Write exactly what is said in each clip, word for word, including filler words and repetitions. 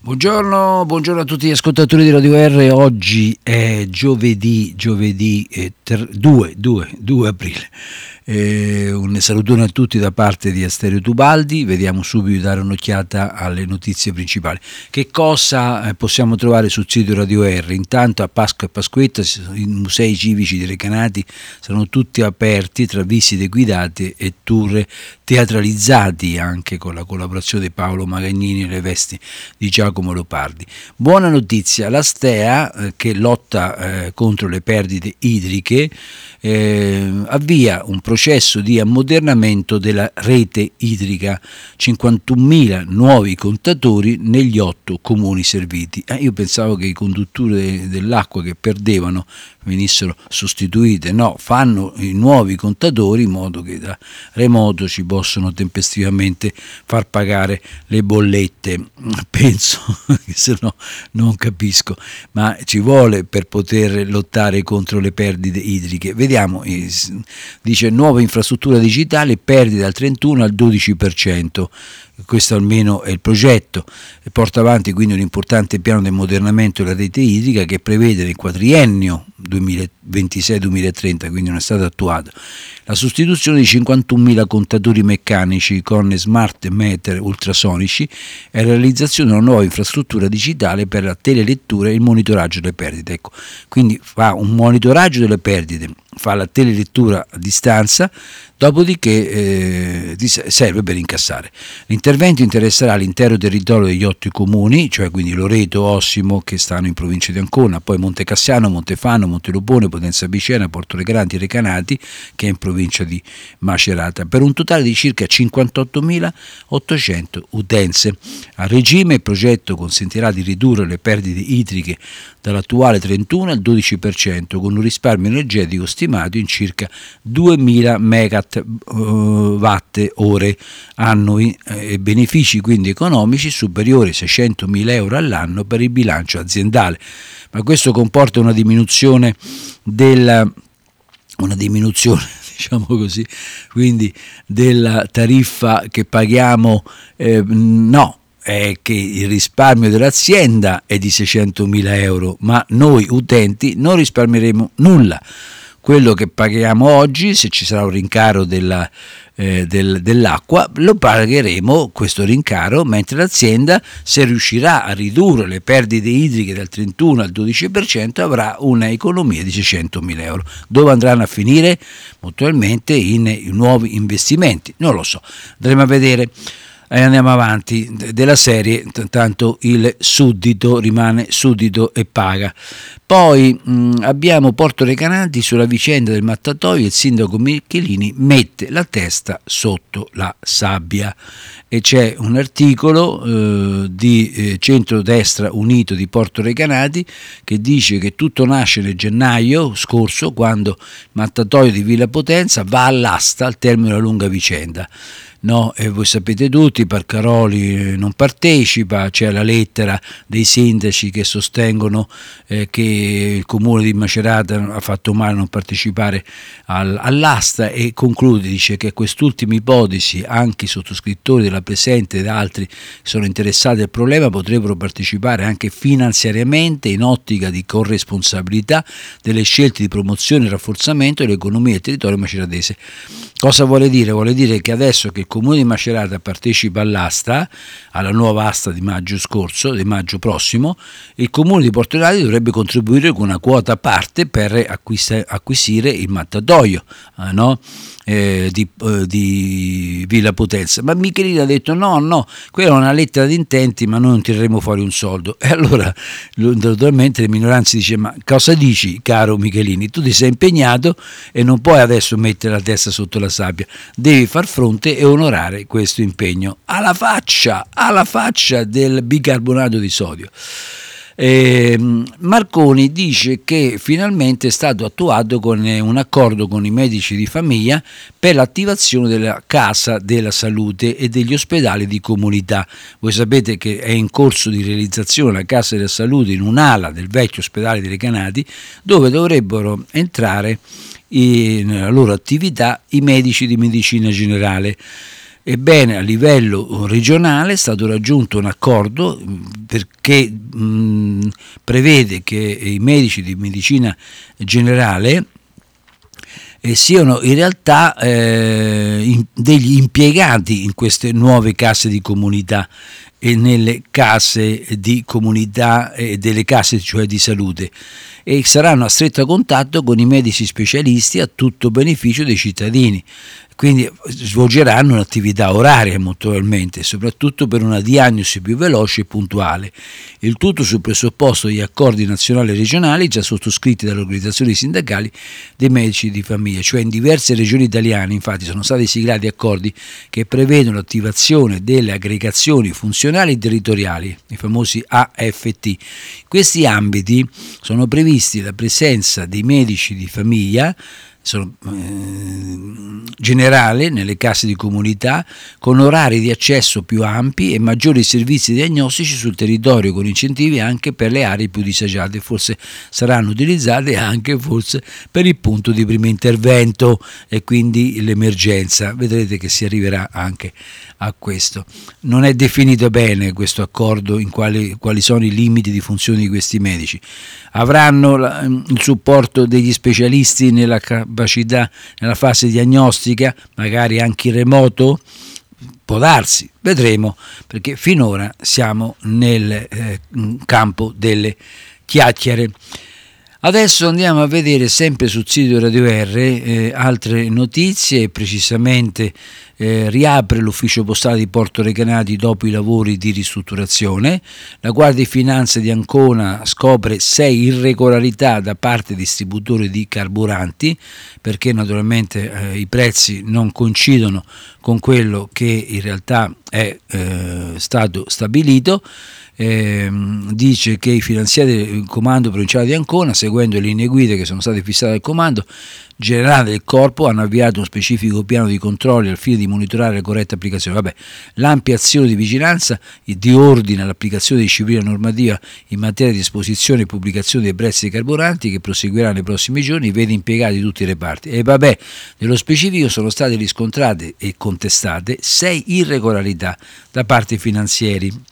Buongiorno, buongiorno a tutti gli ascoltatori di Radio R. Oggi è giovedì, giovedì eh, due aprile. Eh, un salutone a tutti da parte di Asterio Tubaldi. Vediamo subito di dare un'occhiata alle notizie principali. Che cosa eh, possiamo trovare sul sito Radio R? Intanto a Pasqua e Pasquetta i musei civici di Recanati saranno tutti aperti tra visite guidate e tour teatralizzati, anche con la collaborazione di Paolo Magagnini e le vesti di Giacomo Leopardi. Buona notizia, la Stea eh, che lotta eh, contro le perdite idriche eh, avvia un processo di ammodernamento della rete idrica, cinquantunomila nuovi contatori negli otto comuni serviti. Eh, io pensavo che i conduttori dell'acqua che perdevano venissero sostituite, no, fanno i nuovi contatori in modo che da remoto ci possono tempestivamente far pagare le bollette. Penso che se no non capisco, ma ci vuole per poter lottare contro le perdite idriche. Vediamo, dice nuova infrastruttura digitale, perdite dal trentuno al dodici per cento. Questo almeno è il progetto, porta avanti quindi un importante piano di ammodernamento della rete idrica che prevede nel quadriennio duemilaventisei duemilatrenta, quindi non è stato attuato, la sostituzione di cinquantunomila contatori meccanici con smart meter ultrasonici e la realizzazione di una nuova infrastruttura digitale per la telelettura e il monitoraggio delle perdite. Ecco, quindi fa un monitoraggio delle perdite, fa la telelettura a distanza, dopodiché eh, serve per incassare. L'intervento interesserà l'intero territorio degli otto comuni, cioè quindi Loreto, Ossimo, che stanno in provincia di Ancona, poi Montecassiano, Montefano, Montelupone, Potenza Picena, Porto Recanati e Recanati, che è in provincia di Macerata, per un totale di circa cinquantottomilaottocento utenze. A regime il progetto consentirà di ridurre le perdite idriche dall'attuale trentuno al dodici per cento, con un risparmio energetico stimato in circa duemila megawatt ore annui e benefici quindi economici superiori a seicentomila euro all'anno per il bilancio aziendale. Ma questo comporta una diminuzione della una diminuzione diciamo così, quindi della tariffa che paghiamo, eh, no, è che il risparmio dell'azienda è di seicentomila euro, ma noi utenti non risparmieremo nulla. Quello che paghiamo oggi, se ci sarà un rincaro della, eh, del, dell'acqua, lo pagheremo questo rincaro, mentre l'azienda, se riuscirà a ridurre le perdite idriche dal trentuno al dodici per cento, avrà una economia di seicentomila euro. Dove andranno a finire? Molto probabilmente in, in nuovi investimenti, non lo so, andremo a vedere. E andiamo avanti, della serie, tanto il suddito rimane suddito e paga. Poi mh, abbiamo Porto Recanati sulla vicenda del mattatoio. Il sindaco Michelini mette la testa sotto la sabbia e c'è un articolo eh, di eh, Centrodestra Unito di Porto Recanati che dice che tutto nasce nel gennaio scorso, quando il mattatoio di Villa Potenza va all'asta al termine della lunga vicenda. No, e voi sapete tutti, Parcaroli non partecipa, c'è la lettera dei sindaci che sostengono eh, che il comune di Macerata ha fatto male a non partecipare al, all'asta, e conclude, dice che a quest'ultima ipotesi anche i sottoscrittori della Presente ed altri che sono interessati al problema potrebbero partecipare anche finanziariamente in ottica di corresponsabilità delle scelte di promozione e rafforzamento dell'economia del territorio maceratese. Cosa vuole dire? Vuole dire che adesso che il comune di Macerata partecipa all'asta, alla nuova asta di maggio scorso, di maggio prossimo, il comune di Porto Recanati dovrebbe contribuire con una quota a parte per acquist- acquisire il mattatoio, eh, no? eh, di, eh, di Villa Potenza. Ma Michelini ha detto no, no, quella è una lettera di intenti, ma noi non tireremo fuori un soldo. E allora naturalmente le minoranze dice: ma cosa dici, caro Michelini? Tu ti sei impegnato e non puoi adesso mettere la testa sotto la sabbia, devi far fronte e onorare questo impegno. Alla faccia, alla faccia del bicarbonato di sodio. Eh, Marconi dice che finalmente è stato attuato con un accordo con i medici di famiglia per l'attivazione della Casa della Salute e degli ospedali di comunità. Voi sapete che è in corso di realizzazione la Casa della Salute in un'ala del vecchio ospedale di Recanati, dove dovrebbero entrare nella loro attività i medici di medicina generale. Ebbene, a livello regionale è stato raggiunto un accordo perché mh, prevede che i medici di medicina generale eh, siano in realtà eh, in, degli impiegati in queste nuove case di comunità e nelle case di comunità e delle case cioè di salute, e saranno a stretto contatto con i medici specialisti a tutto beneficio dei cittadini. Quindi svolgeranno un'attività oraria molto probabilmente, soprattutto per una diagnosi più veloce e puntuale. Il tutto sul presupposto di accordi nazionali e regionali già sottoscritti dalle organizzazioni sindacali dei medici di famiglia, cioè in diverse regioni italiane infatti sono stati siglati accordi che prevedono l'attivazione delle aggregazioni funzionali territoriali, i famosi A F T. In questi ambiti sono previsti la presenza dei medici di famiglia Sono, eh, generale nelle case di comunità con orari di accesso più ampi e maggiori servizi diagnostici sul territorio, con incentivi anche per le aree più disagiate. Forse saranno utilizzate anche forse per il punto di primo intervento e quindi l'emergenza. Vedrete che si arriverà anche a questo. Non è definito bene questo accordo in quali, quali sono i limiti di funzione di questi medici. Avranno la, il supporto degli specialisti nella capacità, nella fase diagnostica, magari anche in remoto? Può darsi, vedremo, perché finora siamo nel eh, campo delle chiacchiere. Adesso andiamo a vedere sempre sul sito Radio R eh, altre notizie, precisamente eh, riapre l'ufficio postale di Porto Recanati dopo i lavori di ristrutturazione. La Guardia di Finanza di Ancona scopre sei irregolarità da parte di distributori di carburanti, perché naturalmente eh, i prezzi non coincidono con quello che in realtà è eh, stato stabilito. Eh, dice che i finanziati del comando provinciale di Ancona, seguendo le linee guida che sono state fissate dal comando generale del corpo, hanno avviato uno specifico piano di controlli al fine di monitorare la corretta applicazione. Vabbè, l'ampia azione di vigilanza di ordine all'applicazione di disciplina normativa in materia di esposizione e pubblicazione dei prezzi dei carburanti, che proseguirà nei prossimi giorni, vede impiegati tutti i reparti. E vabbè, nello specifico sono state riscontrate e contestate sei irregolarità da parte finanzieri.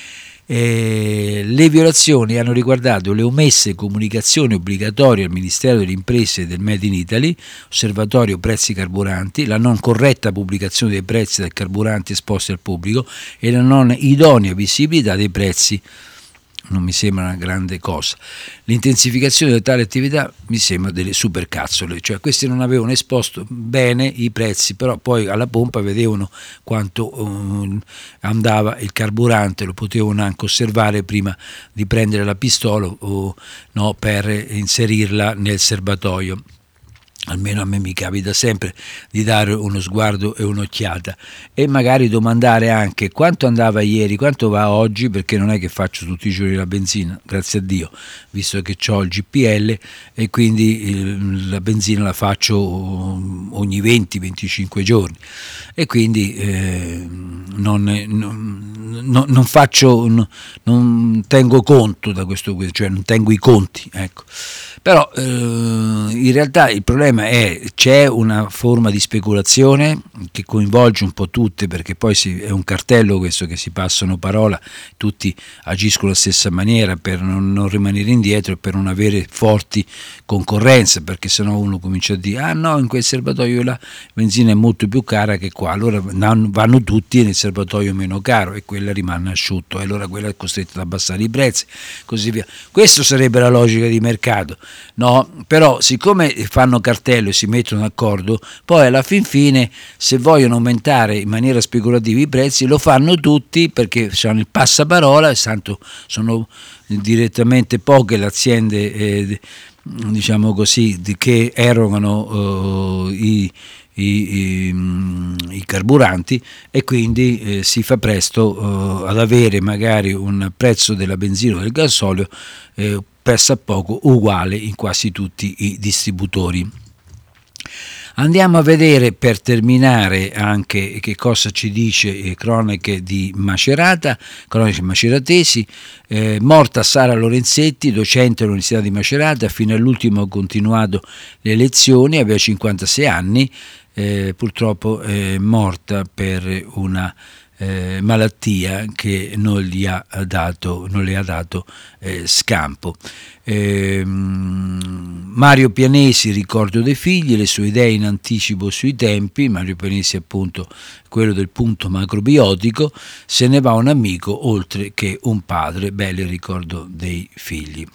Eh, le violazioni hanno riguardato le omesse comunicazioni obbligatorie al Ministero delle Imprese e del Made in Italy, osservatorio prezzi carburanti, la non corretta pubblicazione dei prezzi del carburante esposti al pubblico e la non idonea visibilità dei prezzi. Non mi sembra una grande cosa. L'intensificazione di tale attività mi sembra delle supercazzole, cioè questi non avevano esposto bene i prezzi, però poi alla pompa vedevano quanto uh, andava il carburante, lo potevano anche osservare prima di prendere la pistola o no, per inserirla nel serbatoio. Almeno a me mi capita sempre di dare uno sguardo e un'occhiata e magari domandare anche quanto andava ieri, quanto va oggi, perché non è che faccio tutti i giorni la benzina, grazie a Dio, visto che ho il G P L e quindi il, la benzina la faccio ogni venti venticinque giorni e quindi eh, non, non, non faccio, non, non tengo conto da questo, cioè non tengo i conti, ecco. Però eh, in realtà il problema è c'è una forma di speculazione che coinvolge un po' tutte, perché poi si, è un cartello questo che si passano parola, tutti agiscono alla stessa maniera per non, non rimanere indietro e per non avere forti concorrenze, perché sennò uno comincia a dire ah no, in quel serbatoio la benzina è molto più cara che qua, allora vanno tutti nel serbatoio meno caro e quella rimane asciutto e allora quella è costretta ad abbassare i prezzi, così via. Questo sarebbe la logica di mercato. No, però siccome fanno cartello e si mettono d'accordo, poi alla fin fine se vogliono aumentare in maniera speculativa i prezzi lo fanno tutti, perché hanno il passaparola e tanto sono direttamente poche le aziende eh, diciamo così che erogano eh, i I, i, i carburanti e quindi eh, si fa presto eh, ad avere magari un prezzo della benzina o del gasolio eh, pressa poco uguale in quasi tutti i distributori. Andiamo a vedere per terminare anche che cosa ci dice eh, cronache di Macerata, cronache maceratesi. Eh, morta Sara Lorenzetti, docente all'Università di Macerata, fino all'ultimo ha continuato le lezioni, aveva cinquantasei anni. eh, purtroppo è morta per una eh, malattia che non gli ha dato, non le ha dato eh, scampo. Eh, Mario Pianesi, ricordo dei figli, le sue idee in anticipo sui tempi. Mario Pianesi appunto quello del punto macrobiotico, se ne va un amico oltre che un padre, bello il ricordo dei figli.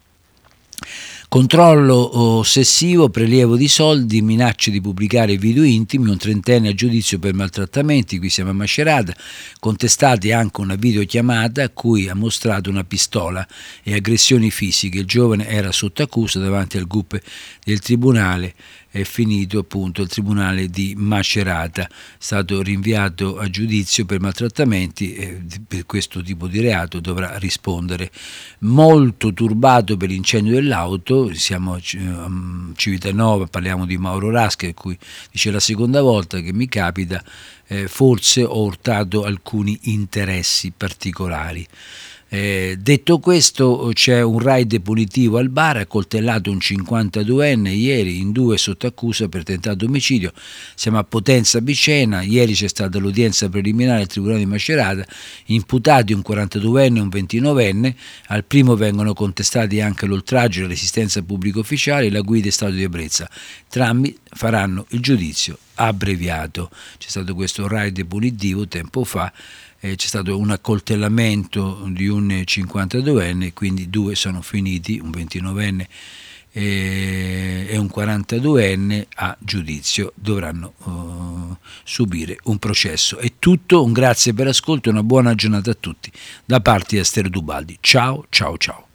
Controllo ossessivo, prelievo di soldi, minacce di pubblicare video intimi, un trentenne a giudizio per maltrattamenti, qui siamo a Macerata, contestati anche una videochiamata a cui ha mostrato una pistola e aggressioni fisiche. Il giovane era sotto accusa davanti al G U P del tribunale, è finito appunto il tribunale di Macerata, è stato rinviato a giudizio per maltrattamenti e per questo tipo di reato dovrà rispondere. Molto turbato per l'incendio dell'auto, siamo a Civitanova, parliamo di Mauro Raschi, a cui dice la seconda volta che mi capita, eh, forse ho urtato alcuni interessi particolari. Eh, detto questo, c'è un raid punitivo al bar, ha coltellato un cinquantaduenne ieri, in due sotto accusa per tentato omicidio. Siamo a Potenza Picena, ieri c'è stata l'udienza preliminare al Tribunale di Macerata, imputati un quarantaduenne e un ventinovenne, al primo vengono contestati anche l'oltraggio e la resistenza pubblica ufficiale e la guida in stato di ebbrezza. Entrambi faranno il giudizio abbreviato. C'è stato questo raid punitivo tempo fa, Eh, c'è stato un accoltellamento di un cinquantaduenne, quindi due sono finiti, un ventinovenne e, e un quarantaduenne a giudizio, dovranno uh, subire un processo. È tutto, un grazie per l'ascolto e una buona giornata a tutti da parte di Astero Dubaldi. Ciao, ciao, ciao.